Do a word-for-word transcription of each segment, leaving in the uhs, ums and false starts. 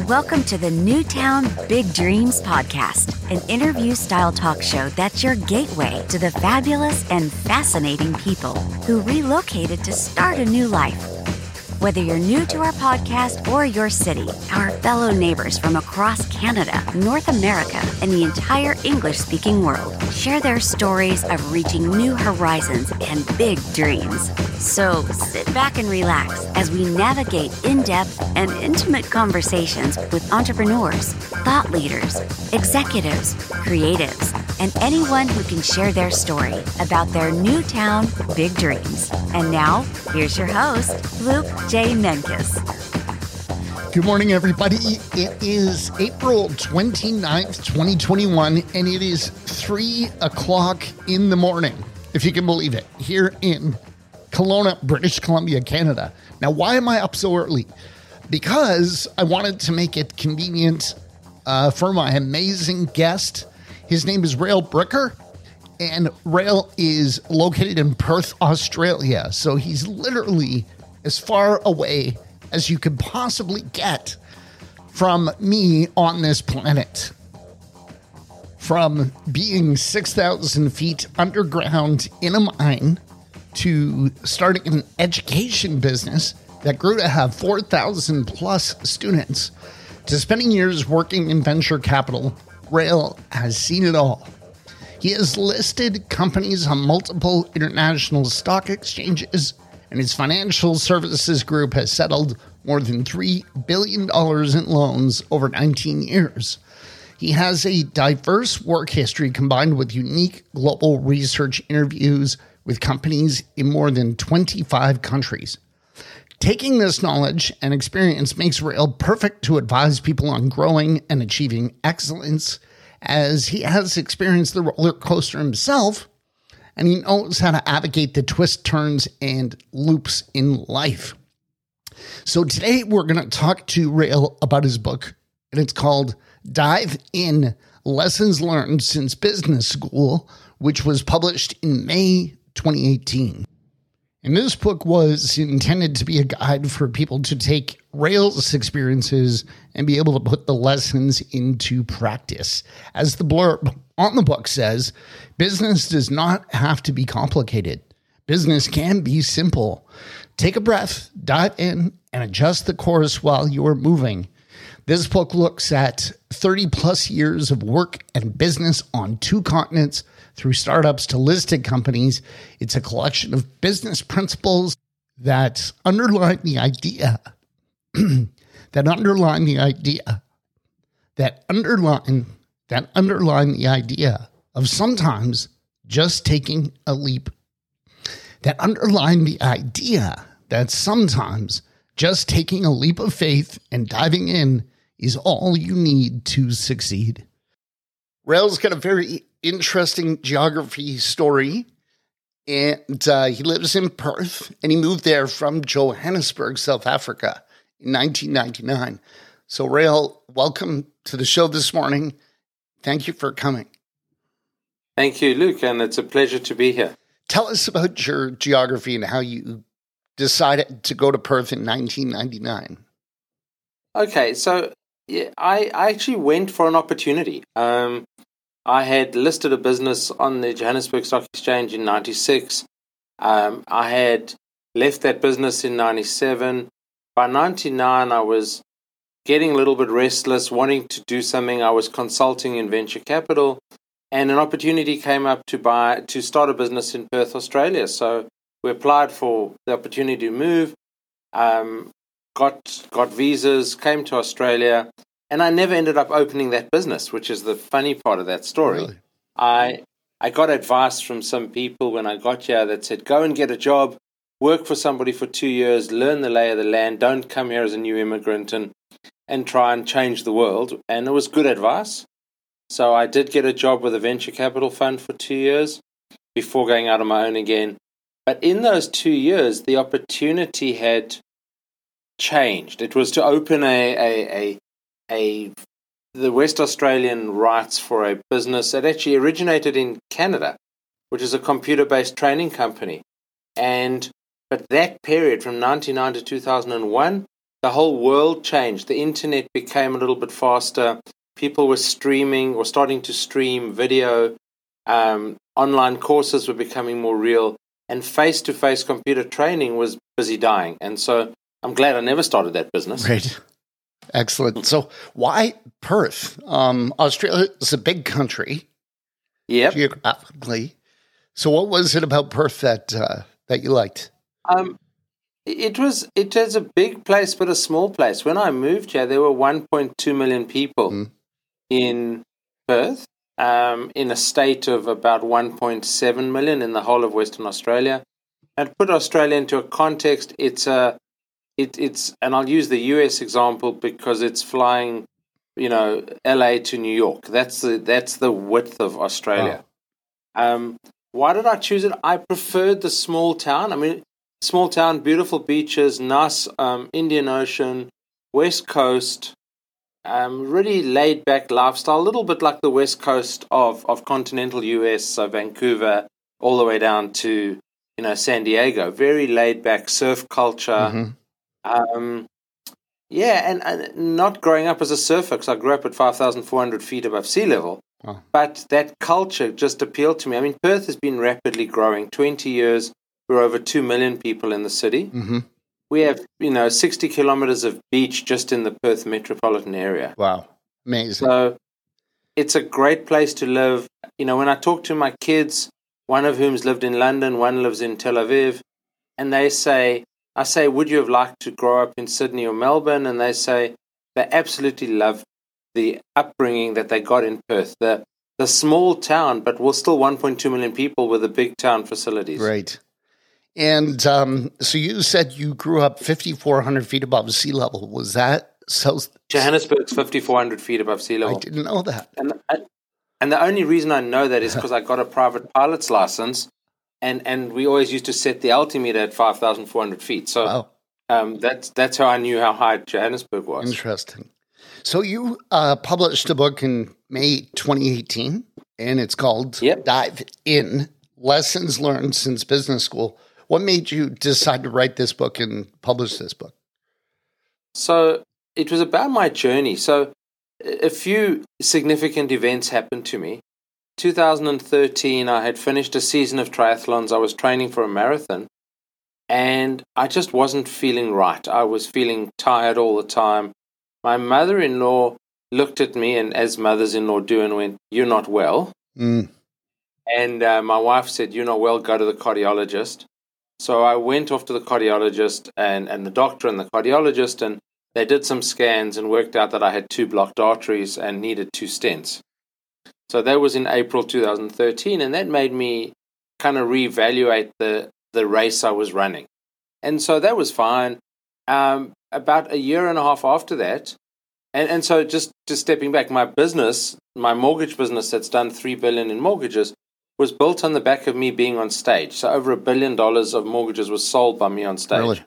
Welcome to the Newtown Big Dreams podcast, an interview-style talk show that's your gateway to the fabulous and fascinating people who relocated to start a new life. Whether you're new to our podcast or your city, our fellow neighbors from across Canada, North America, and the entire English-speaking world share their stories of reaching new horizons and big dreams. So sit back and relax as we navigate in-depth and intimate conversations with entrepreneurs, thought leaders, executives, creatives, and anyone who can share their story about their Newtown big dreams. And now, here's your host, Luke J. Menkes. Good morning, everybody. It is April twenty-ninth, twenty twenty-one, and it is three o'clock in the morning, if you can believe it, here in Kelowna, British Columbia, Canada. Now, why am I up so early? Because I wanted to make it convenient uh, for my amazing guest. His name is Rael Bricker, and Rael is located in Perth, Australia. So he's literally as far away as you could possibly get from me on this planet. From being six thousand feet underground in a mine to starting an education business that grew to have four thousand plus students, to spending years working in venture capital, Rael has seen it all. He has listed companies on multiple international stock exchanges, and his financial services group has settled more than three billion dollars in loans over nineteen years. He has a diverse work history combined with unique global research interviews with companies in more than twenty-five countries. Taking this knowledge and experience makes Rael perfect to advise people on growing and achieving excellence, as he has experienced the roller coaster himself, and he knows how to navigate the twists, turns, and loops in life. So today we're going to talk to Rael about his book, and it's called Dive In: Lessons Learned Since Business School, which was published in May twenty eighteen. And this book was intended to be a guide for people to take Rael's experiences and be able to put the lessons into practice. As the blurb on the book says, business does not have to be complicated. Business can be simple. Take a breath, dive in, and adjust the course while you are moving. This book looks at thirty plus years of work and business on two continents, through startups to listed companies. It's a collection of business principles that underline the idea, that underline the idea, that underline, that underline the idea of sometimes just taking a leap, that underline the idea that sometimes just taking a leap of faith and diving in is all you need to succeed. Rael's got a very interesting geography story, and uh, he lives in Perth, and he moved there from Johannesburg, South Africa in nineteen ninety-nine. So Rael, welcome to the show this morning. Thank you for coming. Thank you, Luke, and it's a pleasure to be here. Tell us about your geography and how you decided to go to Perth in nineteen ninety-nine. Okay, so yeah, I, I actually went for an opportunity. Um, I had listed a business on the Johannesburg Stock Exchange in ninety-six. Um, I had left that business in ninety-seven. By ninety-nine, I was getting a little bit restless, wanting to do something. I was consulting in venture capital, and an opportunity came up to buy to start a business in Perth, Australia. So we applied for the opportunity to move, um, got got visas, came to Australia. And I never ended up opening that business, which is the funny part of that story. Really? I I got advice from some people when I got here that said, go and get a job, work for somebody for two years, learn the lay of the land, don't come here as a new immigrant and, and try and change the world. And it was good advice. So I did get a job with a venture capital fund for two years before going out on my own again. But in those two years, the opportunity had changed. It was to open a a, a A the West Australian rights for a business that actually originated in Canada, which is a computer-based training company. And but that period from ninety-nine to two thousand one the whole world changed. The internet became a little bit faster. People were streaming or starting to stream video. Um, online courses were becoming more real, and face-to-face computer training was busy dying. And so I'm glad I never started that business. Great. Excellent. So why Perth? Um, Australia is a big country. Yep. Geographically. So what was it about Perth that uh, that you liked? Um, it was it was a big place, but a small place. When I moved here, there were one point two million people mm. in Perth, um, in a state of about one point seven million in the whole of Western Australia. And to put Australia into a context, it's a it, it's and I'll use the U S example because it's flying, you know, L A to New York. That's the that's the width of Australia. Wow. Um, why did I choose it? I preferred the small town. I mean, small town, beautiful beaches, nice um, Indian Ocean, West Coast, um, really laid back lifestyle, a little bit like the West Coast of, of continental U S, so Vancouver, all the way down to, you know, San Diego. Very laid back surf culture. Mm-hmm. Um, yeah, and, and not growing up as a surfer, because I grew up at five thousand four hundred feet above sea level. Oh. But that culture just appealed to me. I mean, Perth has been rapidly growing. twenty years, we're over two million people in the city. Mm-hmm. We have, you know, sixty kilometers of beach just in the Perth metropolitan area. Wow. Amazing. So it's a great place to live. You know, when I talk to my kids, one of whom's lived in London, one lives in Tel Aviv, and they say, I say, would you have liked to grow up in Sydney or Melbourne? And they say they absolutely love the upbringing that they got in Perth. The the small town, but we're still one point two million people with the big town facilities. Right. And um, so you said you grew up fifty-four hundred feet above sea level. Was that so? Johannesburg's fifty-four hundred feet above sea level. I didn't know that. And, and the only reason I know that is because I got a private pilot's license, and, and we always used to set the altimeter at five thousand four hundred feet. So wow. um, that's, that's how I knew how high Johannesburg was. Interesting. So you uh, published a book in May twenty eighteen, and it's called yep. Dive In, Lessons Learned Since Business School. What made you decide to write this book and publish this book? So it was about my journey. So a few significant events happened to me. two thousand thirteen, I had finished a season of triathlons. I was training for a marathon, and I just wasn't feeling right. I was feeling tired all the time. My mother-in-law looked at me, and as mothers-in-law do, and went, "You're not well." Mm. And uh, my wife said, "You're not well, go to the cardiologist." So I went off to the cardiologist and, and the doctor and the cardiologist, and they did some scans and worked out that I had two blocked arteries and needed two stents. So that was in April two thousand thirteen, and that made me kind of reevaluate the, the race I was running. And so that was fine. Um, about a year and a half after that, and, and so just, just stepping back, my business, my mortgage business that's done three billion dollars in mortgages, was built on the back of me being on stage. So over a billion dollars of mortgages was sold by me on stage. Really?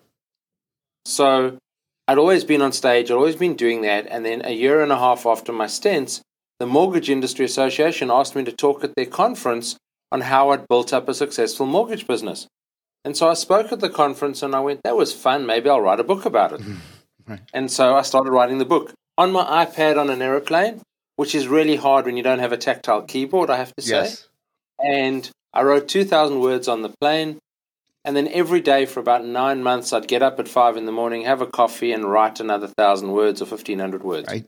So I'd always been on stage. I'd always been doing that. And then a year and a half after my stents, the Mortgage Industry Association asked me to talk at their conference on how I'd built up a successful mortgage business. And so I spoke at the conference and I went, that was fun. Maybe I'll write a book about it. Right. And so I started writing the book on my iPad on an aeroplane, which is really hard when you don't have a tactile keyboard, I have to say. Yes. And I wrote two thousand words on the plane. And then every day for about nine months, I'd get up at five in the morning, have a coffee, and write another one thousand words or fifteen hundred words. Right.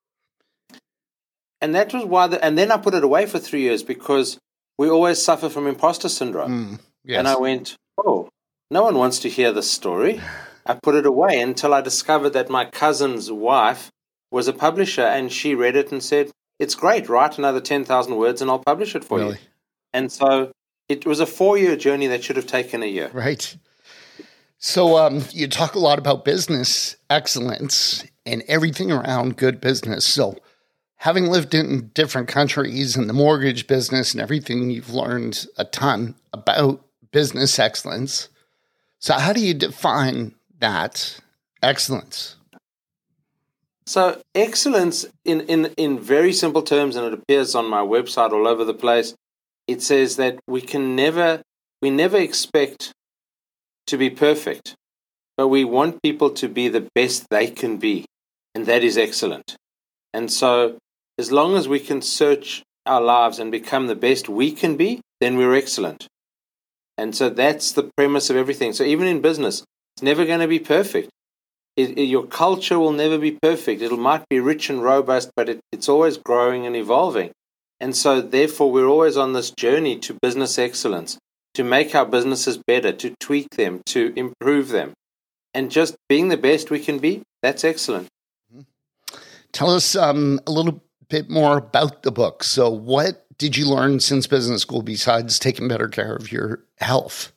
And that was why, the, and then I put it away for three years because we always suffer from imposter syndrome. Mm, yes. And I went, oh, no one wants to hear this story. I put it away until I discovered that my cousin's wife was a publisher, and she read it and said, it's great, write another ten thousand words and I'll publish it for really? you. And so it was a four-year journey that should have taken a year. Right. So um, you talk a lot about business excellence and everything around good business. So having lived in different countries and the mortgage business and everything, you've learned a ton about business excellence. So how do you define that excellence? So excellence in, in, in very simple terms, and it appears on my website all over the place, it says that we can never, we never expect to be perfect. but we want people to be the best they can be, and that is excellent. And so as long as we can search our lives and become the best we can be, then we're excellent. And so that's the premise of everything. So even in business, it's never going to be perfect. It, it, your culture will never be perfect. It might be rich and robust, but it, it's always growing and evolving. And so therefore, we're always on this journey to business excellence, to make our businesses better, to tweak them, to improve them. And just being the best we can be, that's excellent. Tell us um, a little bit more about the book. So what did you learn since business school besides taking better care of your health?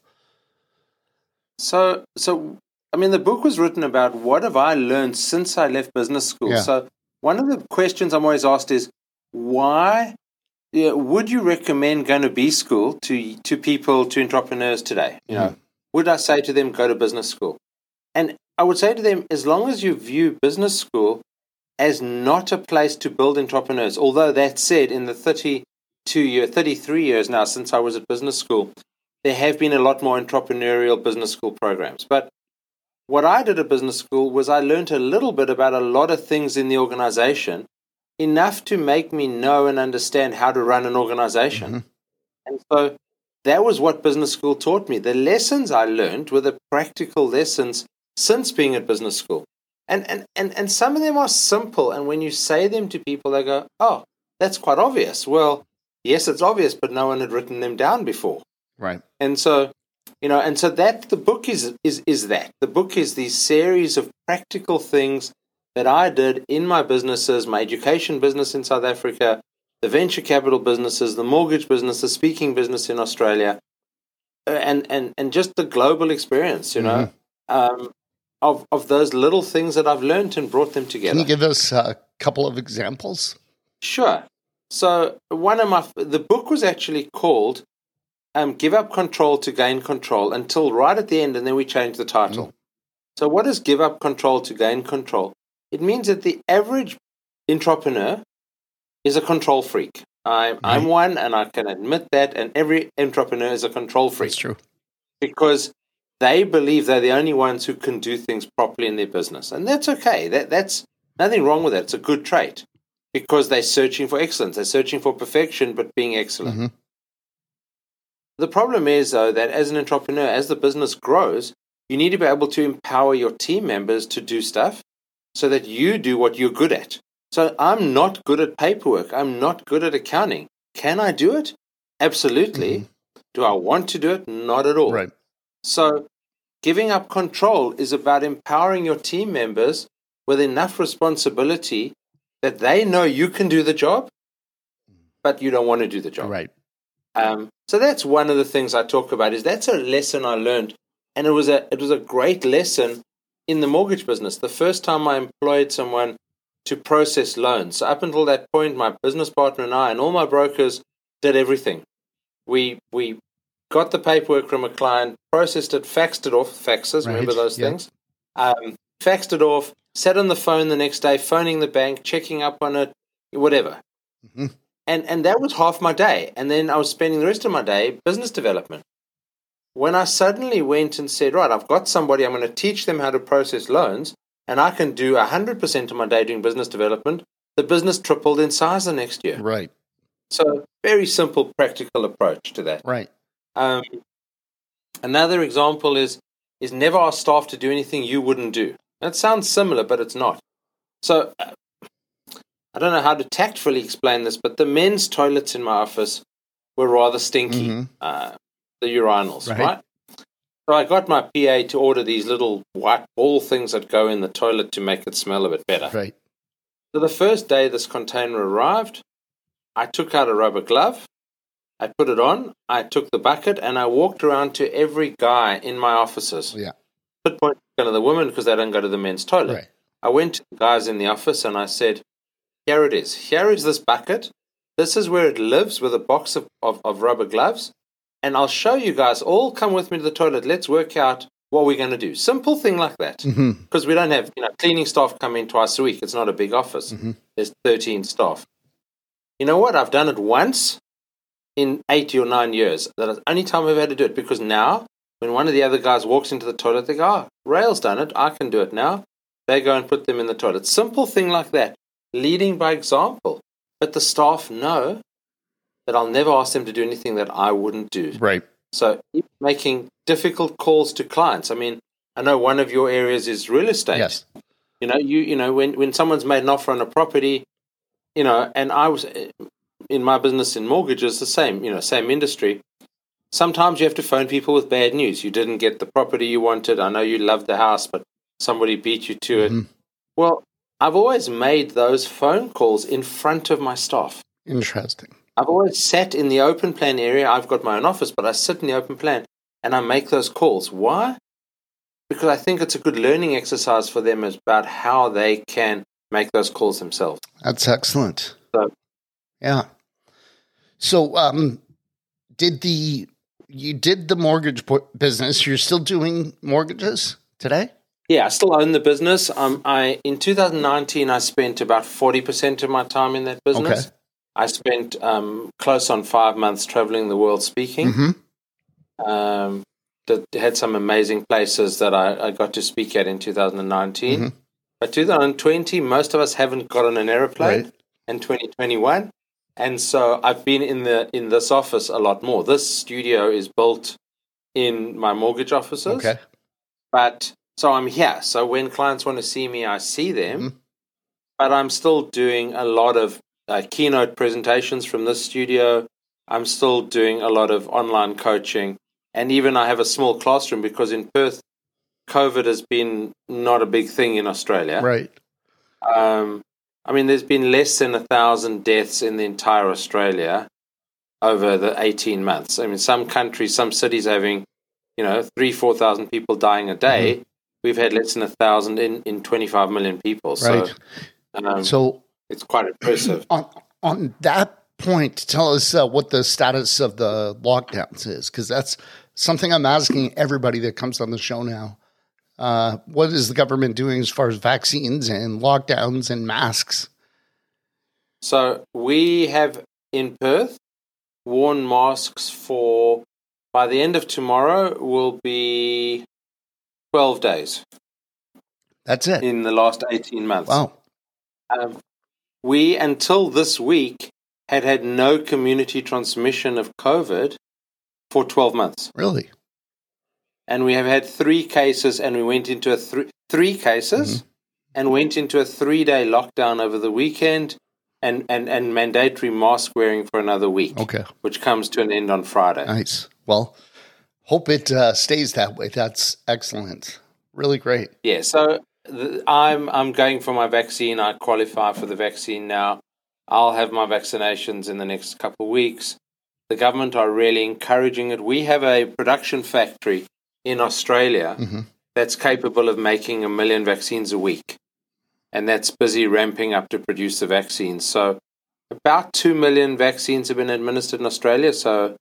So, so I mean, the book was written about what have I learned since I left business school. Yeah. So one of the questions I'm always asked is, why yeah, would you recommend going to B school to to people, to entrepreneurs today? You know, mm. would I say to them, go to business school? And I would say to them, as long as you view business school as not a place to build entrepreneurs, although that said, in the thirty-two year, thirty-three years now since I was at business school, there have been a lot more entrepreneurial business school programs. But what I did at business school was I learned a little bit about a lot of things in the organization, enough to make me know and understand how to run an organization. Mm-hmm. And so that was what business school taught me. The lessons I learned were the practical lessons since being at business school. And, and, and, and some of them are simple. And when you say them to people, they go, oh, that's quite obvious. Well, yes, it's obvious, but no one had written them down before. Right. And so, you know, and so that the book is, is, is that. The book is these series of practical things that I did in my businesses, my education business in South Africa, the venture capital businesses, the mortgage business, the speaking business in Australia, and, and, and just the global experience, you know. Mm-hmm. Um, Of, of those little things that I've learned and brought them together. Can you give us a couple of examples? Sure. So one of my, the book was actually called um, Give Up Control to Gain Control, until right at the end, and then we changed the title. Mm. So what is Give Up Control to Gain Control? It means that the average entrepreneur is a control freak. I, right. I'm one, and I can admit that, and every entrepreneur is a control freak. That's true. Because they believe they're the only ones who can do things properly in their business. And that's okay. That, that's nothing wrong with that. It's a good trait because they're searching for excellence. They're searching for perfection, but being excellent. Mm-hmm. The problem is, though, that as an entrepreneur, as the business grows, you need to be able to empower your team members to do stuff so that you do what you're good at. So I'm not good at paperwork. I'm not good at accounting. Can I do it? Absolutely. Mm-hmm. Do I want to do it? Not at all. Right. So giving up control is about empowering your team members with enough responsibility that they know you can do the job, but you don't want to do the job. Right. Um, so that's one of the things I talk about. Is that's a lesson I learned, and it was a it was a great lesson in the mortgage business. The first time I employed someone to process loans. So up until that point, my business partner and I and all my brokers did everything. We we. got the paperwork from a client, processed it, faxed it off, faxes, right. Remember those yeah. things? Um, faxed it off, sat on the phone the next day, phoning the bank, checking up on it, whatever. Mm-hmm. And and that was half my day. And then I was spending the rest of my day business development. When I suddenly went and said, right, I've got somebody, I'm going to teach them how to process loans, and I can do one hundred percent of my day doing business development, the business tripled in size the next year. Right. So very simple, practical approach to that. Right. Um, another example is is never ask staff to do anything you wouldn't do. That sounds similar, but it's not. So uh, I don't know how to tactfully explain this, but the men's toilets in my office were rather stinky, mm-hmm. uh, the urinals, right. right? So I got my P A to order these little white ball things that go in the toilet to make it smell a bit better. Right. So the first day this container arrived, I took out a rubber glove. I put it on, I took the bucket, and I walked around to every guy in my offices. Yeah. Put point to the women because they don't go to the men's toilet. Right. I went to the guys in the office and I said, here it is. Here is this bucket. This is where it lives with a box of, of, of rubber gloves. And I'll show you guys. All come with me to the toilet. Let's work out what we're going to do. Simple thing like that. Because mm-hmm. we don't have, you know, cleaning staff come in twice a week. It's not a big office. Mm-hmm. There's thirteen staff. You know what? I've done it once in eight or nine years. That's the only time I've had to do it, because now When one of the other guys walks into the toilet, they go, oh, Rail's done it. I can do it now. They go and put them in the toilet. Simple thing like that, leading by example. But the staff know that I'll never ask them to do anything that I wouldn't do. Right. So making difficult calls to clients. I mean, I know one of your areas is real estate. Yes. You know, you you know, when, when someone's made an offer on a property, you know, and I was in my business in mortgages, the same, you know, same industry. Sometimes you have to phone people with bad news. You didn't get the property you wanted. I know you loved the house, but somebody beat you to it. Mm-hmm. Well, I've always made those phone calls in front of my staff. Interesting. I've always sat in the open plan area. I've got my own office, but I sit in the open plan and I make those calls. Why? Because I think it's a good learning exercise for them about how they can make those calls themselves. That's excellent. So, yeah. So, um, did the you did the mortgage business? You're still doing mortgages today? Yeah, I still own the business. Um, I in two thousand nineteen, I spent about forty percent of my time in that business. Okay. I spent um, close on five months traveling the world speaking. Mm-hmm. Um, that had some amazing places that I, I got to speak at in two thousand nineteen. Mm-hmm. But two thousand twenty, most of us haven't got on an aeroplane. Right. And twenty twenty-one. And so I've been in the in this office a lot more. This studio is built in my mortgage offices. Okay. But so I'm here. So when clients want to see me, I see them. Mm-hmm. But I'm still doing a lot of uh, keynote presentations from this studio. I'm still doing a lot of online coaching. And even I have a small classroom because in Perth, COVID has been not a big thing in Australia. Right. Um, I mean, there's been less than a thousand deaths in the entire Australia over the eighteen months. I mean, some countries, some cities having, you know, three, four thousand people dying a day. Mm-hmm. We've had less than a thousand in, in twenty-five million people. Right. So, um, so it's quite impressive. On on that point, tell us uh, what the status of the lockdowns is, because that's something I'm asking everybody that comes on the show now. Uh, what is the government doing as far as vaccines and lockdowns and masks? So we have in Perth worn masks for, by the end of tomorrow, will be twelve days. That's it. In the last eighteen months. Wow. Um, we, until this week, had had no community transmission of COVID for twelve months. Really? And we have had three cases, and we went into a th- three cases mm-hmm. and went into a three-day lockdown over the weekend and, and, and mandatory mask wearing for another week, okay, which comes to an end on Friday. Nice. Well, hope it uh, stays that way. That's excellent. Really great. Yeah, so the, I'm I'm going for my vaccine. I qualify for the vaccine now. I'll have my vaccinations in the next couple of weeks. The government are really encouraging it. We have a production factory in Australia mm-hmm. that's capable of making a million vaccines a week. And that's busy ramping up to produce the vaccines. So about two million vaccines have been administered in Australia. So,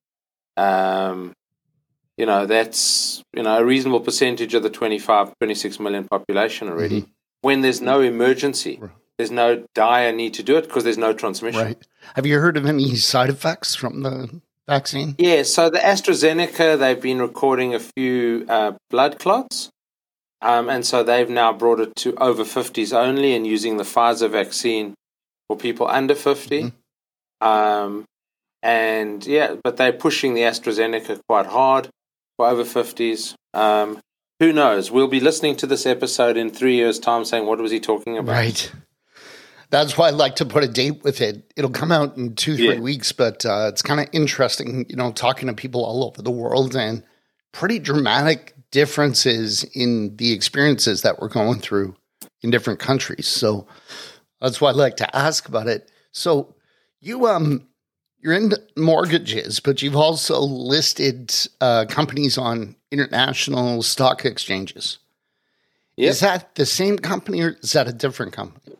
um, you know, that's, you know, a reasonable percentage of the twenty-five, twenty-six million population already. Mm-hmm. When there's no emergency, there's no dire need to do it because there's no transmission. Right. Have you heard of any side effects from the vaccine? Yeah, so the AstraZeneca, they've been recording a few uh, blood clots, um, and so they've now brought it to over fifties only and using the Pfizer vaccine for people under fifty. Mm-hmm. Um, and yeah, but they're pushing the AstraZeneca quite hard for over fifties. Um, who knows? We'll be listening to this episode in three years' time saying, what was he talking about? Right. That's why I like to put a date with it. It'll come out in two, three yeah. weeks, but uh, it's kind of interesting, you know, talking to people all over the world and pretty dramatic differences in the experiences that we're going through in different countries. So that's why I like to ask about it. So you, um, you're in mortgages, but you've also listed uh, companies on international stock exchanges. Yep. Is that the same company or is that a different company?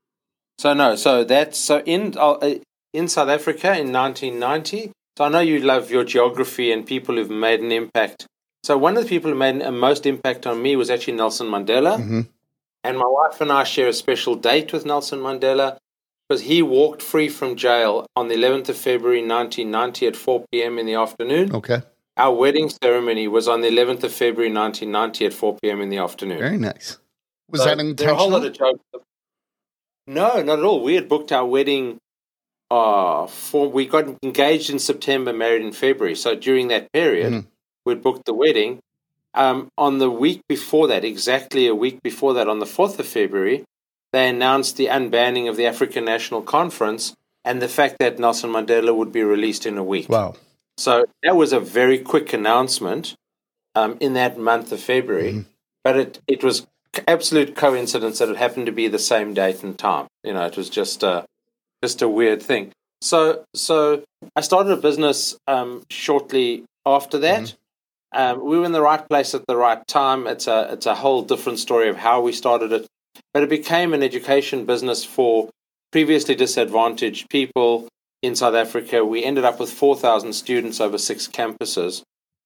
So no, so that's so in uh, in South Africa in nineteen ninety. So I know you love your geography and people who've made an impact. So one of the people who made a most impact on me was actually Nelson Mandela, mm-hmm. and my wife and I share a special date with Nelson Mandela because he walked free from jail on the eleventh of February nineteen ninety at four p.m. in the afternoon. Okay, Our wedding ceremony was on the eleventh of February, nineteen ninety, at four p.m. in the afternoon. Very nice. Was so that intentional? There are a whole lot of jokes. No, not at all. We had booked our wedding. Uh, for we got engaged in September, married in February. So during that period, mm. we'd booked the wedding. Um, on the week before that, exactly a week before that, on the fourth of February, they announced the unbanning of the African National Conference and the fact that Nelson Mandela would be released in a week. Wow. So that was a very quick announcement um, in that month of February. Mm. But it, it was absolute coincidence that it happened to be the same date and time. You know, it was just a, just a weird thing. So so I started a business um, shortly after that. Mm. Um, we were in the right place at the right time. It's a it's a whole different story of how we started it. But it became an education business for previously disadvantaged people in South Africa. We ended up with four thousand students over six campuses.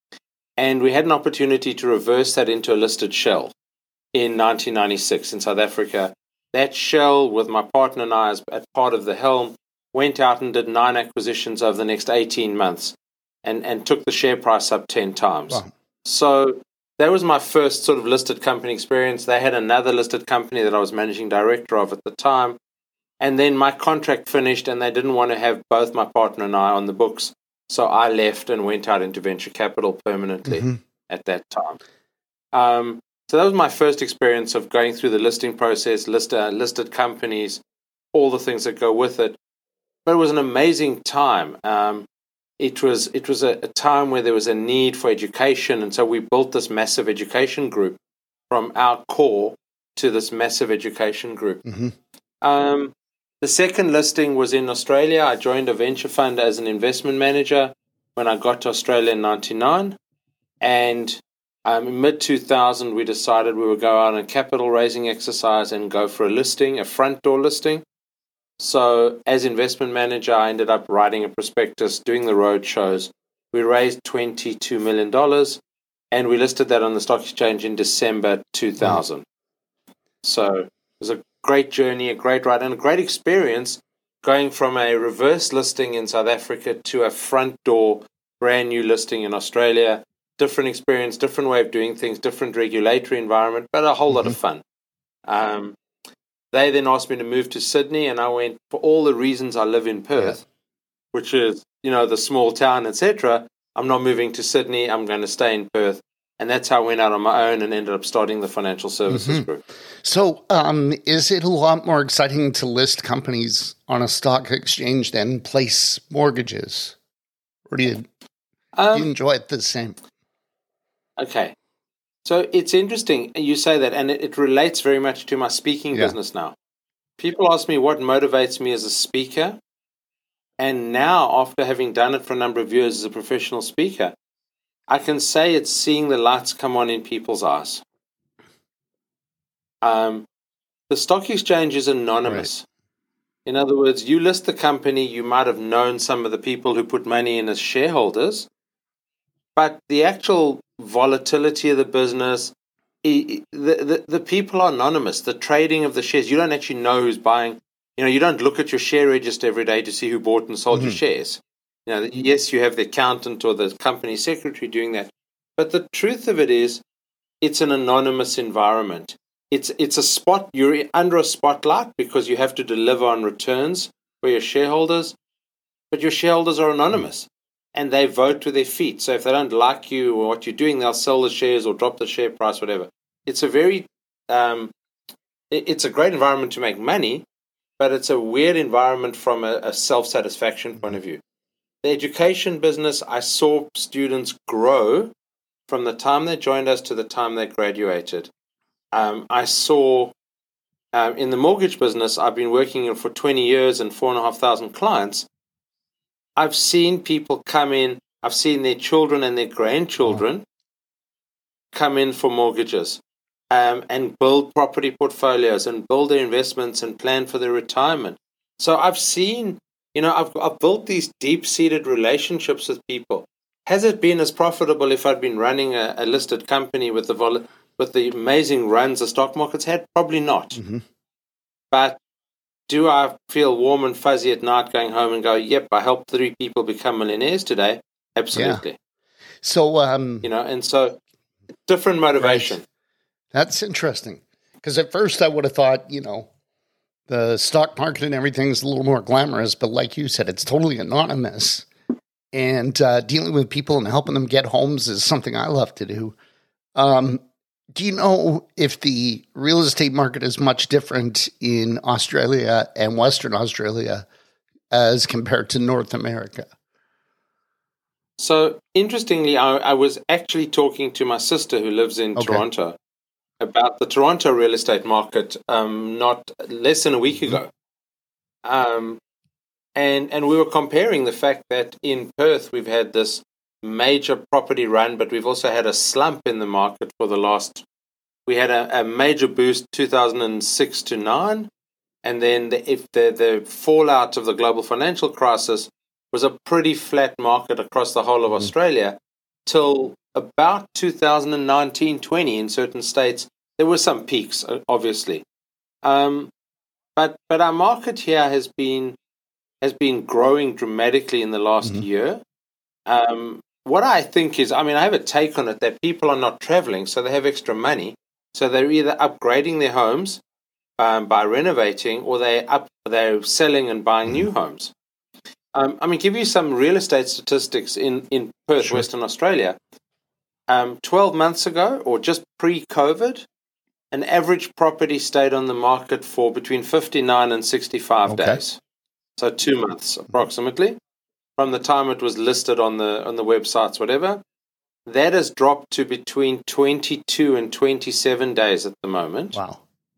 And we had an opportunity to reverse that into a listed shell in nineteen ninety-six in South Africa. That shell, with my partner and I as at part of the helm, went out and did nine acquisitions over the next eighteen months and, and took the share price up ten times. Wow. So that was my first sort of listed company experience. They had another listed company that I was managing director of at the time. And then my contract finished and they didn't want to have both my partner and I on the books. So I left and went out into venture capital permanently mm-hmm. at that time. Um, so that was my first experience of going through the listing process, list, uh, listed companies, all the things that go with it. But it was an amazing time. Um, it was it was a, a time where there was a need for education. And so we built this massive education group from our core to this massive education group. Mm-hmm. Um, the second listing was in Australia. I joined a venture fund as an investment manager when I got to Australia in ninety-nine. And um, in mid two thousand, we decided we would go out on a capital raising exercise and go for a listing, a front door listing. So as investment manager, I ended up writing a prospectus, doing the road shows. We raised twenty-two million dollars and we listed that on the stock exchange in December two thousand. Mm. So it was a great journey, a great ride, and a great experience going from a reverse listing in South Africa to a front door brand new listing in Australia. Different experience, different way of doing things, different regulatory environment, but a whole mm-hmm. lot of fun. Um, They then asked me to move to Sydney, and I went, for all the reasons I live in Perth, yeah. which is, you know, the small town, et cetera. I'm not moving to Sydney. I'm going to stay in Perth. And that's how I went out on my own and ended up starting the financial services mm-hmm. group. So um, is it a lot more exciting to list companies on a stock exchange than place mortgages? Or do you, um, do you enjoy it the same? Okay. So it's interesting you say that, and it, it relates very much to my speaking yeah. business now. People ask me what motivates me as a speaker. And now, after having done it for a number of years as a professional speaker, I can say it's seeing the lights come on in people's eyes. Um, the stock exchange is anonymous. Right. In other words, you list the company, you might have known some of the people who put money in as shareholders, but the actual volatility of the business, the, the, the people are anonymous. The trading of the shares, you don't actually know who's buying. You know, you don't look at your share register every day to see who bought and sold mm-hmm. your shares. You know, yes, you have the accountant or the company secretary doing that. But the truth of it is, it's an anonymous environment. It's it's a spot, you're under a spotlight because you have to deliver on returns for your shareholders, but your shareholders are anonymous and they vote with their feet. So if they don't like you or what you're doing, they'll sell the shares or drop the share price, whatever. It's a very, um, it, it's a great environment to make money, but it's a weird environment from a, a self-satisfaction point of view. The education business, I saw students grow from the time they joined us to the time they graduated. Um, I saw um, in the mortgage business, I've been working for twenty years and four and a half thousand clients. I've seen people come in, I've seen their children and their grandchildren oh. come in for mortgages um, and build property portfolios and build their investments and plan for their retirement. So I've seen, you know, I've, I've built these deep-seated relationships with people. Has it been as profitable if I'd been running a, a listed company with the vol- with the amazing runs the stock market's had? Probably not. Mm-hmm. But do I feel warm and fuzzy at night going home and go, yep, I helped three people become millionaires today? Absolutely. Yeah. So, um, you know, and so different motivation. Right. That's interesting. Because at first I would have thought, you know, the stock market and everything is a little more glamorous, but like you said, it's totally anonymous. And uh, dealing with people and helping them get homes is something I love to do. Um, do you know if the real estate market is much different in Australia and Western Australia as compared to North America? So, interestingly, I, I was actually talking to my sister who lives in Okay. Toronto about the Toronto real estate market um, not less than a week Mm-hmm. ago. Um, and, and we were comparing the fact that in Perth we've had this major property run, but we've also had a slump in the market for the last, we had a, a major boost two thousand six to nine, and then the, if the, the fallout of the global financial crisis was a pretty flat market across the whole of Mm-hmm. Australia till about two thousand nineteen twenty in certain states. There were some peaks, obviously. Um, but but our market here has been has been growing dramatically in the last Mm-hmm. year. Um, what I think is, I mean, I have a take on it that people are not traveling, so they have extra money. So they're either upgrading their homes um, by renovating, or they up they're selling and buying Mm-hmm. new homes. Um, I mean, give you some real estate statistics in, in Perth, Sure. Western Australia. Um, twelve months ago, or just pre-COVID, an average property stayed on the market for between fifty-nine and sixty-five Okay. days. So two months approximately from the time it was listed on the on the websites, whatever. That has dropped to between twenty-two and twenty-seven days at the moment. Wow.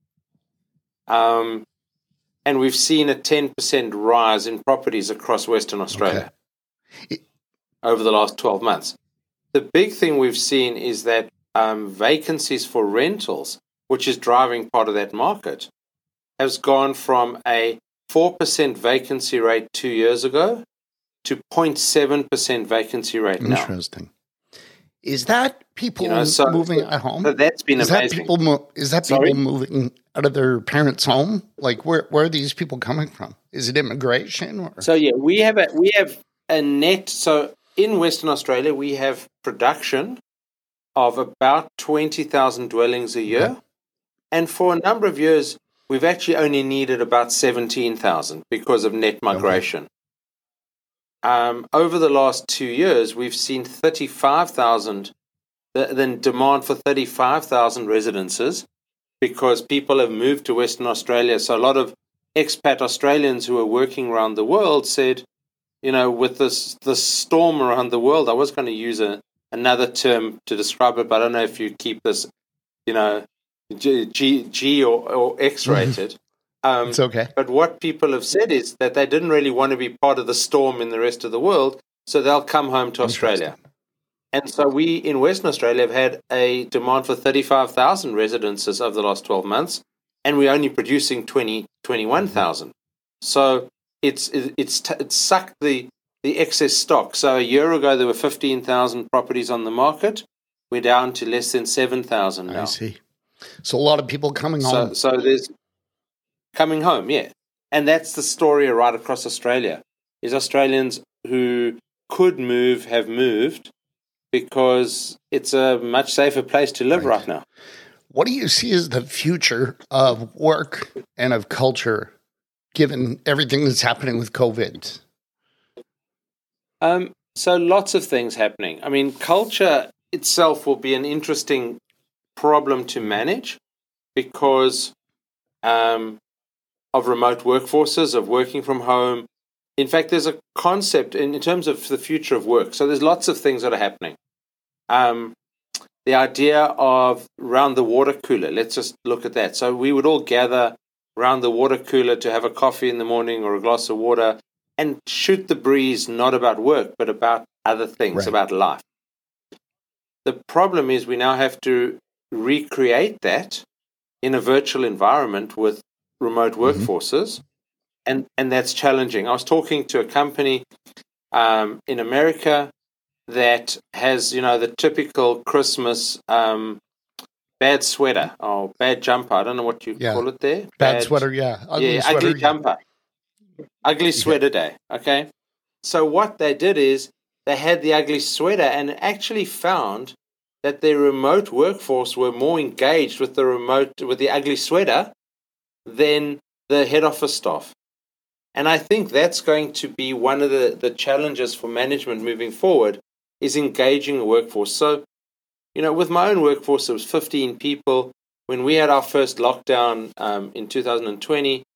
Um, and we've seen a ten percent rise in properties across Western Australia Okay. over the last twelve months. The big thing we've seen is that um, vacancies for rentals, which is driving part of that market, has gone from a four percent vacancy rate two years ago to zero point seven percent vacancy rate now. Interesting. Is that people You know, so- moving at home? So that's been is that amazing. people? Mo- is that Sorry? people moving out of their parents' home? Like, where where are these people coming from? Is it immigration or? So yeah, we have a we have a net. So in Western Australia, we have production of about twenty thousand dwellings a year, Okay. and for a number of years, we've actually only needed about seventeen thousand because of net migration. Um, over the last two years, we've seen thirty-five thousand, the, the demand for thirty-five thousand residences because people have moved to Western Australia. So a lot of expat Australians who are working around the world said, you know, with this this storm around the world, I was going to use a, another term to describe it, but I don't know if you keep this, you know, G, G, G or, or X rated. Um, It's okay. but what people have said is that they didn't really want to be part of the storm in the rest of the world, so they'll come home to Australia. And so we in Western Australia have had a demand for thirty-five thousand residences over the last twelve months, and we're only producing twenty, twenty-one thousand. So it's it's it's sucked the, the excess stock. So a year ago there were fifteen thousand properties on the market. We're down to less than seven thousand now. I see. So a lot of people coming So, home. so there's coming home, yeah. And that's the story right across Australia, is Australians who could move have moved because it's a much safer place to live Right. right now. What do you see as the future of work and of culture, given everything that's happening with COVID? Um, so lots of things happening. I mean, culture itself will be an interesting problem to manage because um, of remote workforces, of working from home. In fact, there's a concept in, in terms of the future of work. So there's lots of things that are happening. Um, the idea of round the water cooler, let's just look at that. So we would all gather round the water cooler to have a coffee in the morning or a glass of water and shoot the breeze, not about work, but about other things, Right. about life. The problem is we now have to recreate that in a virtual environment with remote workforces, and, and that's challenging. I was talking to a company um, in America that has, you know, the typical Christmas um, bad sweater or bad jumper. I don't know what you Yeah. call it there. Bad, sweater, yeah. Ugly yeah, sweater, ugly yeah. jumper. Ugly sweater day, okay? So what they did is they had the ugly sweater and actually found that their remote workforce were more engaged with the remote, with the ugly sweater than the head office staff. And I think that's going to be one of the, the challenges for management moving forward, is engaging a workforce. So, you know, with my own workforce, it was fifteen people. When we had our first lockdown um, in two thousand twenty,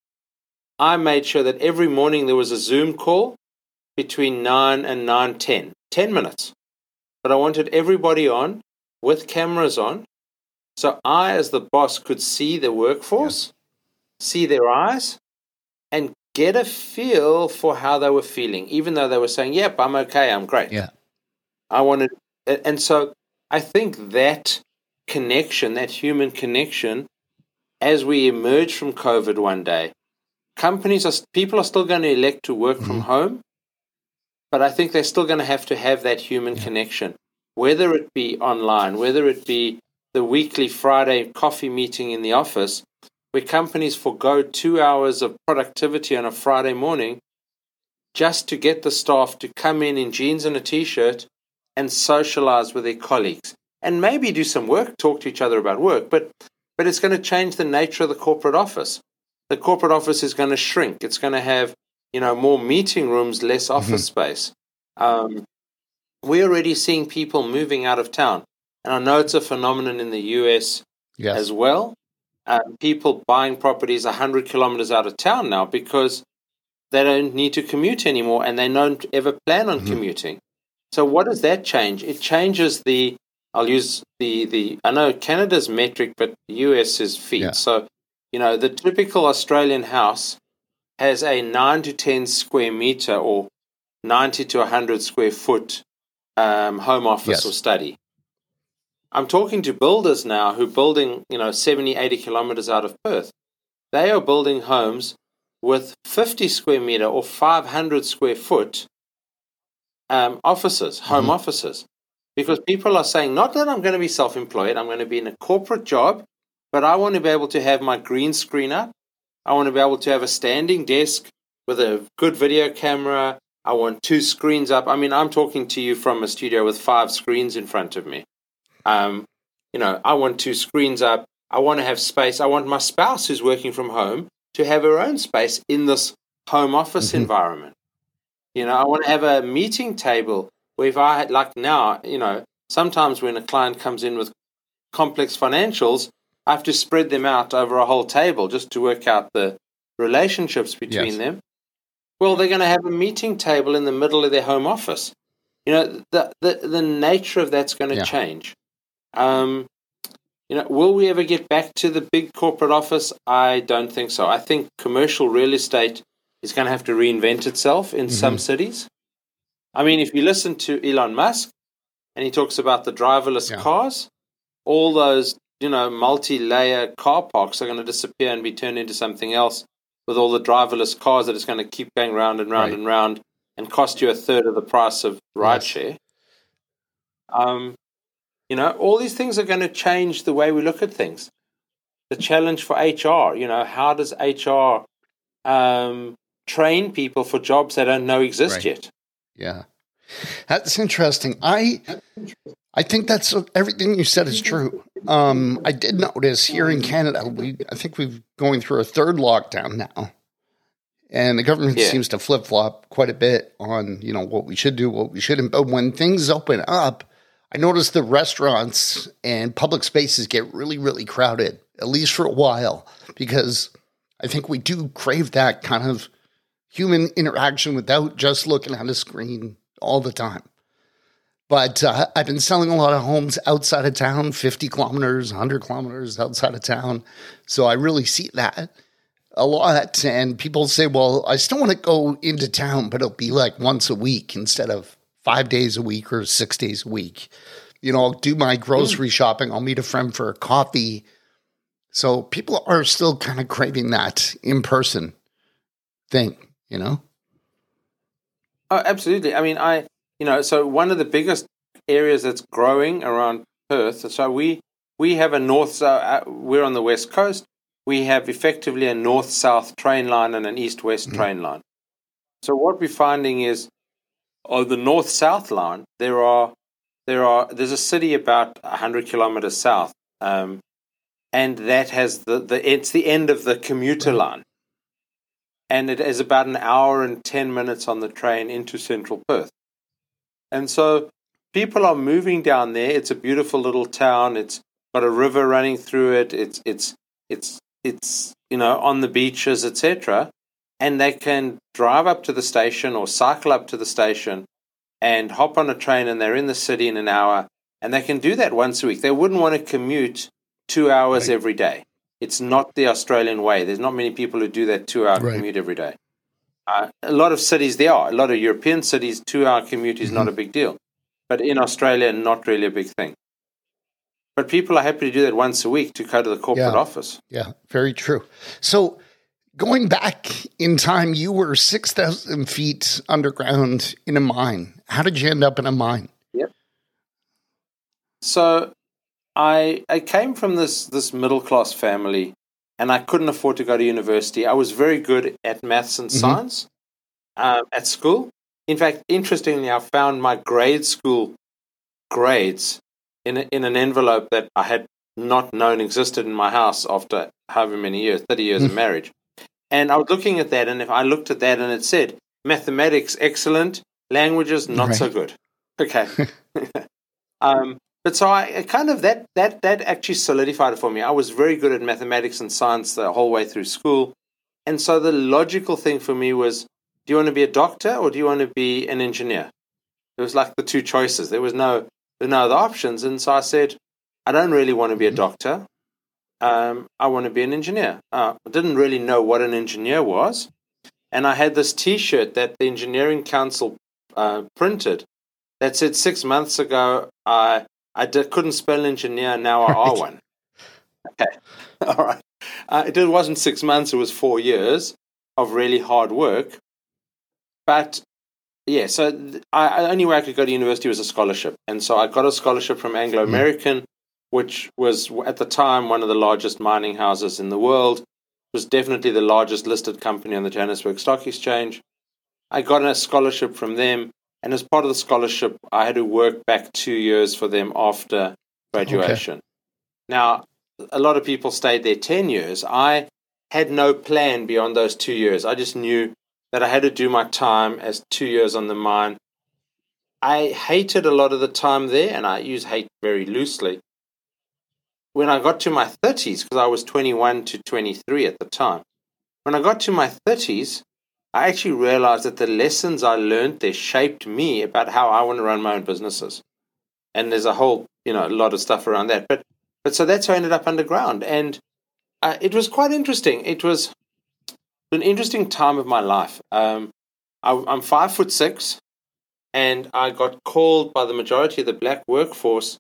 I made sure that every morning there was a Zoom call between nine and nine ten, ten minutes. But I wanted everybody on with cameras on, so I, as the boss, could see the workforce, yeah. see their eyes, and get a feel for how they were feeling, even though they were saying, yep, I'm okay, I'm great. Yeah. I wanted, and so I think that connection, that human connection, as we emerge from COVID one day, companies are, people are still going to elect to work mm-hmm. from home, but I think they're still going to have to have that human yeah. connection, whether it be online, whether it be the weekly Friday coffee meeting in the office, where companies forgo two hours of productivity on a Friday morning just to get the staff to come in in jeans and a T-shirt and socialize with their colleagues. And maybe do some work, talk to each other about work, but but it's going to change the nature of the corporate office. The corporate office is going to shrink. It's going to have, you know, more meeting rooms, less office mm-hmm. space. Um, we're already seeing people moving out of town. And I know it's a phenomenon in the U S yes. as well. Uh, people buying properties one hundred kilometers out of town now because they don't need to commute anymore and they don't ever plan on mm-hmm. commuting. So what does that change? It changes the, I'll use the, the I know Canada's metric, but the U S is feet. Yeah. So, you know, the typical Australian house has a nine to ten square meter or ninety to one hundred square foot um, home office yes. or study. I'm talking to builders now who are building, you know, seventy, eighty kilometers out of Perth. They are building homes with fifty square meter or five hundred square foot um, offices, home mm-hmm. offices. Because people are saying, not that I'm going to be self-employed, I'm going to be in a corporate job, but I want to be able to have my green screen up. I want to be able to have a standing desk with a good video camera. I want two screens up. I mean, I'm talking to you from a studio with five screens in front of me. Um, you know, I want two screens up. I want to have space. I want my spouse who's working from home to have her own space in this home office mm-hmm. environment. You know, I want to have a meeting table where if I had, like now, you know, sometimes when a client comes in with complex financials, I have to spread them out over a whole table just to work out the relationships between yes. them. Well, they're going to have a meeting table in the middle of their home office. You know, the the, the nature of that's going to yeah. change. Um, you know, will we ever get back to the big corporate office? I don't think so. I think commercial real estate is going to have to reinvent itself in mm-hmm. some cities. I mean, if you listen to Elon Musk and he talks about the driverless yeah. cars, all those, you know, multi-layer car parks are going to disappear and be turned into something else with all the driverless cars that is going to keep going round and round right. and round and cost you a third of the price of rideshare. Yes. Um, you know, all these things are going to change the way we look at things. The challenge for H R, you know, how does H R um, train people for jobs they don't know exist right. yet? Yeah. That's interesting. I I think that's everything you said is true. Um, I did notice here in Canada, we I think we're going through a third lockdown now. And the government yeah. seems to flip-flop quite a bit on, you know, what we should do, what we shouldn't. But when things open up, I noticed the restaurants and public spaces get really, really crowded, at least for a while, because I think we do crave that kind of human interaction without just looking at a screen all the time. But uh, I've been selling a lot of homes outside of town, fifty kilometers, one hundred kilometers outside of town. So I really see that a lot. And people say, well, I still want to go into town, but it'll be like once a week instead of five days a week or six days a week. You know, I'll do my grocery mm. shopping. I'll meet a friend for a coffee. So people are still kind of craving that in-person thing, you know? Oh, absolutely. I mean, I, you know, so one of the biggest areas that's growing around Perth, so we, we have a north, so uh, we're on the west coast. We have effectively a north-south train line and an east-west mm-hmm. train line. So what we're finding is on the north-south line, there are there are there's a city about a hundred kilometers south, um, and that has the, the it's the end of the commuter Right. line, and it is about an hour and ten minutes on the train into central Perth, and so people are moving down there. It's a beautiful little town. It's got a river running through it. It's it's it's it's you know on the beaches, et cetera. And they can drive up to the station or cycle up to the station and hop on a train, and they're in the city in an hour. And they can do that once a week. They wouldn't want to commute two hours Right. every day. It's not the Australian way. There's not many people who do that two-hour Right. commute every day. Uh, a lot of cities, there are. A lot of European cities, two-hour commute is Mm-hmm. not a big deal. But in Australia, not really a big thing. But people are happy to do that once a week to go to the corporate Yeah. office. Yeah, very true. So going back in time, you were six thousand feet underground in a mine. How did you end up in a mine? Yep. So I I came from this this middle class family, and I couldn't afford to go to university. I was very good at maths and Mhm. science um, at school. In fact, interestingly, I found my grade school grades in a, in an envelope that I had not known existed in my house after however many years, thirty years of marriage. And I was looking at that, and if I looked at that and it said mathematics excellent, languages not Right. so good. Okay. um, but so I, I kind of that that that actually solidified it for me. I was very good at mathematics and science the whole way through school, and so the logical thing for me was: do you want to be a doctor or do you want to be an engineer? It was like the two choices. There was no there were no other options, and so I said, I don't really want to be a doctor. Um, I want to be an engineer. Uh, I didn't really know what an engineer was, and I had this T-shirt that the Engineering Council uh, printed that said six months ago I I did, couldn't spell engineer. Now I are one. Okay, all right. Uh, it wasn't six months; it was four years of really hard work. But yeah, so th- I, the only way I could go to university was a scholarship, and so I got a scholarship from Anglo American. Mm. Which was at the time one of the largest mining houses in the world. It was definitely the largest listed company on the Johannesburg Stock Exchange. I got a scholarship from them, and as part of the scholarship, I had to work back two years for them after graduation. Okay. Now, a lot of people stayed there ten years. I had no plan beyond those two years. I just knew that I had to do my time as two years on the mine. I hated a lot of the time there, and I use hate very loosely. When I got to my thirties, because I was twenty-one to twenty-three at the time, when I got to my thirties, I actually realized that the lessons I learned there shaped me about how I want to run my own businesses. And there's a whole, you know, a lot of stuff around that. But but so that's how I ended up underground. And uh, it was quite interesting. It was an interesting time of my life. Um, I, I'm five foot six, and I got called by the majority of the black workforce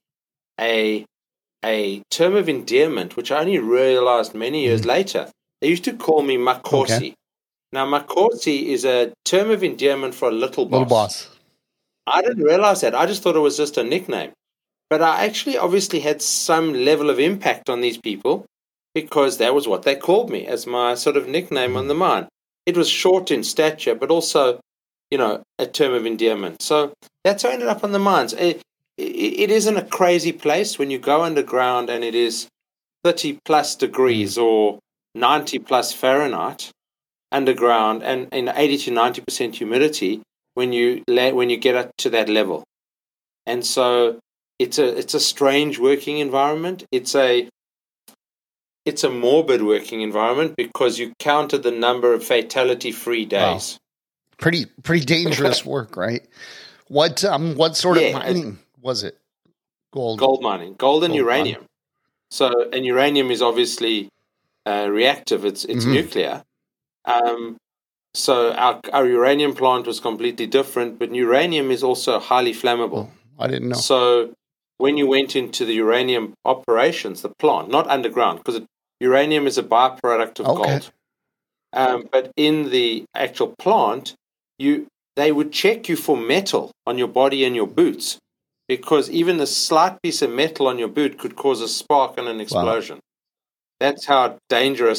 a a term of endearment, which I only realized many years later. They used to call me Makosi. Okay. Now, Makosi is a term of endearment for a little boss. Little boss. I didn't realize that. I just thought it was just a nickname. But I actually obviously had some level of impact on these people because that was what they called me as my sort of nickname on the mine. It was short in stature, but also, you know, a term of endearment. So that's how I ended up on the mines. It, It isn't a crazy place when you go underground and it is thirty plus degrees or ninety plus Fahrenheit underground and in eighty to ninety percent humidity when you when you get up to that level. And so it's a it's a strange working environment. It's a it's a morbid working environment because you counted the number of fatality-free days. Wow. Pretty pretty dangerous work, right? What um what sort yeah, of mining was it? Gold. Gold mining, gold and gold uranium. Mining. So, and uranium is obviously uh, reactive. It's it's mm-hmm. nuclear. Um, so our our uranium plant was completely different, but uranium is also highly flammable. Oh, I didn't know. So when you went into the uranium operations, the plant, not underground, because uranium is a byproduct of okay. gold. Um, but in the actual plant, you they would check you for metal on your body and your boots. Because even a slight piece of metal on your boot could cause a spark and an explosion. Wow. That's how dangerous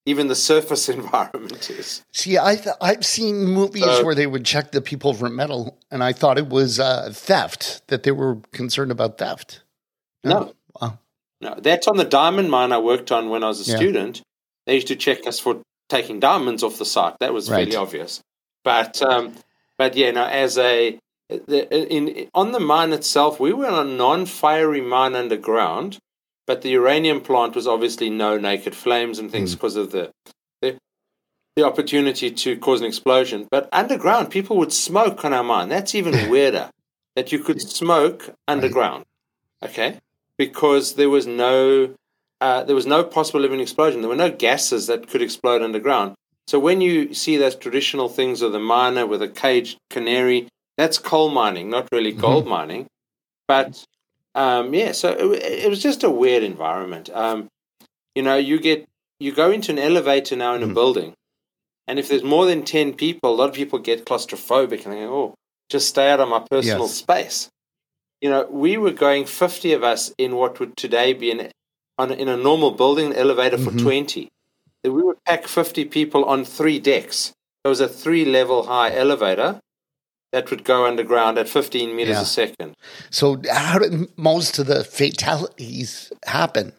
even the surface environment is. See, I th- I've seen movies So- where they would check the people for metal, and I thought it was uh, theft, that they were concerned about theft. No. Wow. No, that's on the diamond mine I worked on when I was a Yeah. student. They used to check us for taking diamonds off the site. That was Right. fairly obvious. But um, but yeah, no, as a the, in on the mine itself, we were on a non-fiery mine underground, but the uranium plant was obviously no naked flames and things Mm. because of the, the the opportunity to cause an explosion. But underground, people would smoke on our mine. That's even weirder, that you could smoke underground. Okay, because there was no uh, there was no possible living explosion. There were no gases that could explode underground. So when you see those traditional things of the miner with a caged canary, that's coal mining, not really gold mining. But um, yeah, so it, it was just a weird environment. Um, you know, you get you go into an elevator now in a Mm. building, and if there's more than ten people, a lot of people get claustrophobic and they go, "Oh, just stay out of my personal Yes. space." You know, we were going fifty of us in what would today be an, on, in a normal building, an elevator for Mhm. twenty. Then we would pack fifty people on three decks. It was a three-level high elevator that would go underground at fifteen meters Yeah. a second. So how did most of the fatalities happen?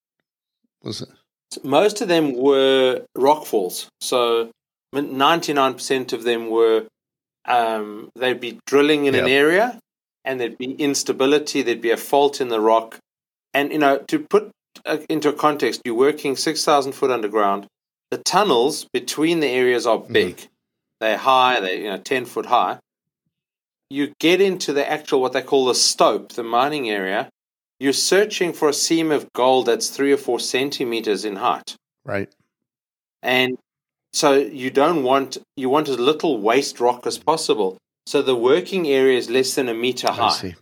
Was it? Most of them were rockfalls. So ninety-nine percent of them were, um, they'd be drilling in an Yeah. area and there'd be instability, there'd be a fault in the rock. And, you know, to put uh, into a context, you're working six thousand foot underground. The tunnels between the areas are big. They're high, they're, you know, ten foot high. You get into the actual, what they call the stope, the mining area, you're searching for a seam of gold that's three or four centimeters in height. Right. And so you don't want, you want as little waste rock as possible. So the working area is less than a meter I high. see.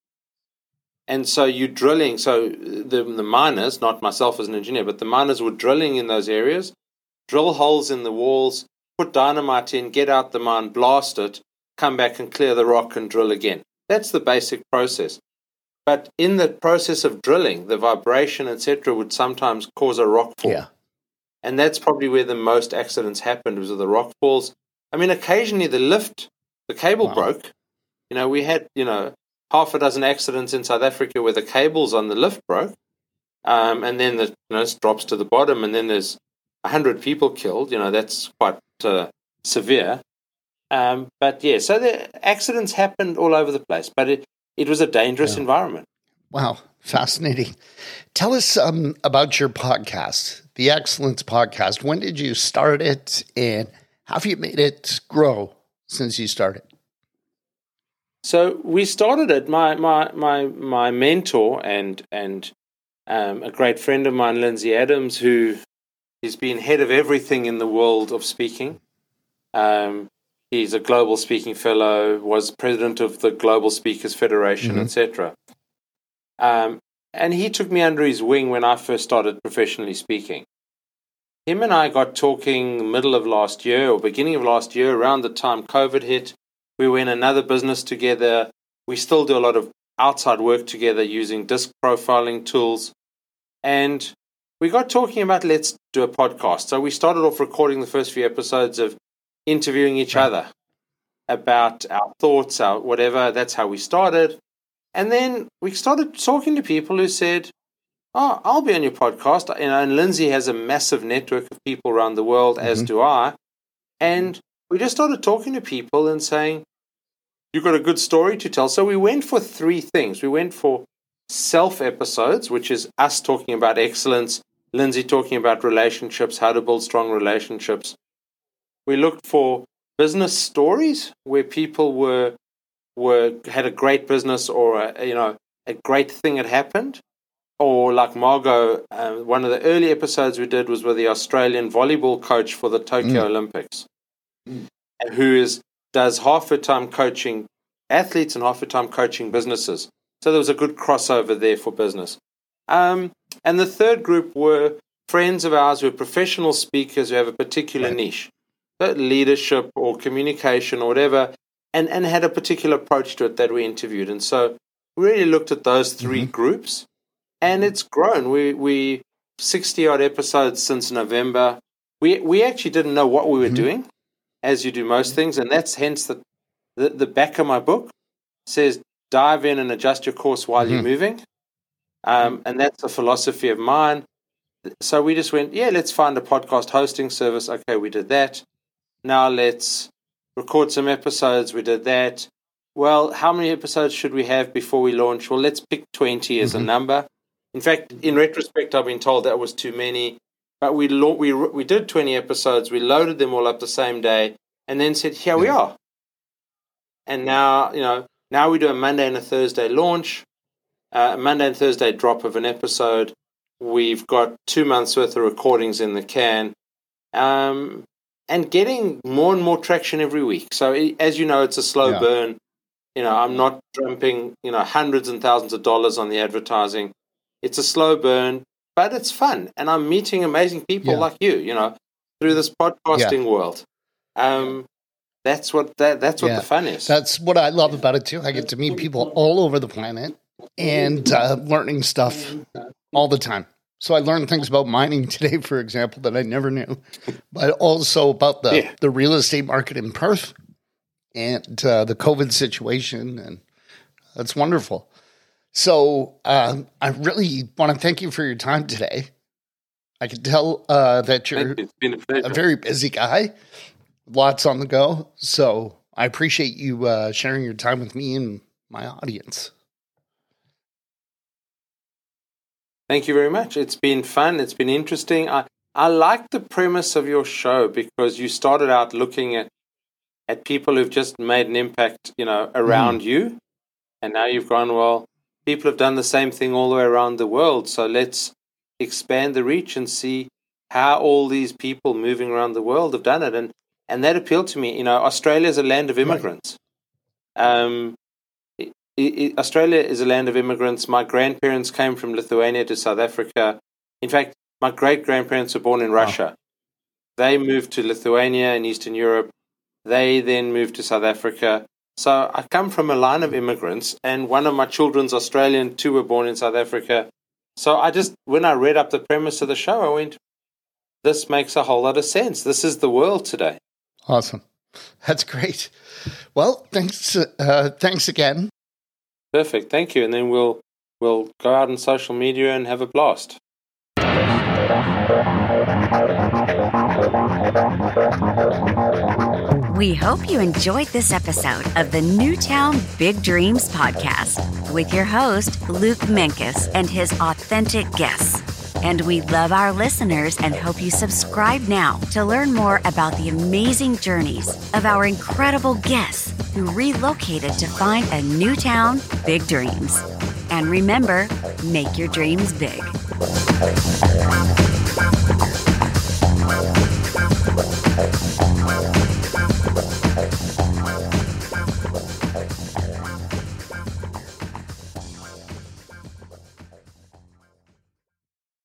And so you're drilling, so the, the miners, not myself as an engineer, but the miners were drilling in those areas, drill holes in the walls, put dynamite in, get out the mine, blast it, come back and clear the rock and drill again. That's the basic process. But in the process of drilling, the vibration, et cetera, would sometimes cause a rock fall. Yeah. And that's probably where the most accidents happened, was with the rock falls. I mean, occasionally the lift, the cable Wow. broke. You know, we had, you know, half a dozen accidents in South Africa where the cables on the lift broke. Um, and then the, you know, it drops to the bottom, and then there's one hundred people killed. You know, that's quite uh, severe. Um, but yeah, so the accidents happened all over the place, but it, it was a dangerous Yeah. environment. Wow. Fascinating. Tell us um, about your podcast, the Excellence Podcast. When did you start it, and how have you made it grow since you started? So we started it. My my my my mentor and and um, a great friend of mine, Lindsay Adams, who has been head of everything in the world of speaking. Um, he's a global speaking fellow, was president of the Global Speakers Federation, Mhm. et cetera. Um, and he took me under his wing when I first started professionally speaking. Him and I got talking middle of last year or beginning of last year, around the time COVID hit. We were in another business together. We still do a lot of outside work together using disc profiling tools. And we got talking about, let's do a podcast. So we started off recording the first few episodes of interviewing each Right. other about our thoughts, our whatever. That's how we started. And then we started talking to people who said, oh, I'll be on your podcast. You know, and Lindsay has a massive network of people around the world, as Mhm. do I. And we just started talking to people and saying, you've got a good story to tell. So we went for three things. We went for self episodes, which is us talking about excellence, Lindsay talking about relationships, how to build strong relationships. We looked for business stories where people were were had a great business, or a, you know, a great thing had happened. Or like Margot, uh, one of the early episodes we did was with the Australian volleyball coach for the Tokyo Mm. Olympics, who is does half her time coaching athletes and half her time coaching businesses. So there was a good crossover there for business. Um, and the third group were friends of ours who are professional speakers who have a particular Right. niche, so leadership or communication or whatever, and, and had a particular approach to it that we interviewed. And so we really looked at those three Mhm. groups, and it's grown. We we sixty odd episodes since November. we we actually didn't know what we were Mhm. doing, as you do most things, and that's hence the the, the back of my book says dive in and adjust your course while you're Mhm. moving, um, and that's a philosophy of mine. So we just went, yeah, let's find a podcast hosting service. Okay, we did that. Now let's record some episodes. We did that. Well, how many episodes should we have before we launch? Well, let's pick twenty as a Mhm. number. In fact, in retrospect, I've been told that was too many. But we lo- we we did twenty episodes. We loaded them all up the same day, and then said, "Here we Yeah. are." And now, you know, now we do a Monday and a Thursday launch, uh, a Monday and Thursday drop of an episode. We've got two months worth of recordings in the can, um, and getting more and more traction every week. So, i- as you know, it's a slow Yeah. burn. You know, I'm not dumping, you know, hundreds and thousands of dollars on the advertising. It's a slow burn, but it's fun. And I'm meeting amazing people Yeah. like you, you know, through this podcasting world. Um, that's what that, that's what Yeah. the fun is. That's what I love about it too. I get to meet people all over the planet and uh, learning stuff all the time. So I learned things about mining today, for example, that I never knew, but also about the, Yeah. the real estate market in Perth and uh, the COVID situation. And that's wonderful. So um, I really want to thank you for your time today. I can tell uh, that you're Thank you. It's been a pleasure. a very busy guy, lots on the go. So I appreciate you uh, sharing your time with me and my audience. Thank you very much. It's been fun. It's been interesting. I, I like the premise of your show because you started out looking at, at people who've just made an impact, you know, around Mm. you. And now you've gone, well, people have done the same thing all the way around the world. So let's expand the reach and see how all these people moving around the world have done it. And, and that appealed to me. You know, Australia is a land of immigrants. Um, I- I- Australia is a land of immigrants. My grandparents came from Lithuania to South Africa. In fact, my great-grandparents were born in Russia. They moved to Lithuania in Eastern Europe. They then moved to South Africa. So I come from a line of immigrants, and one of my children's Australian, two were born in South Africa. So I just, when I read up the premise of the show, I went, this makes a whole lot of sense. This is the world today. Awesome. That's great. Well, thanks. Uh, thanks again. Perfect. Thank you. And then we'll we'll go out on social media and have a blast. We hope you enjoyed this episode of the Newtown Big Dreams podcast with your host, Luke Menkes, and his authentic guests. And we love our listeners and hope you subscribe now to learn more about the amazing journeys of our incredible guests who relocated to find a new town, big dreams. And remember, make your dreams big.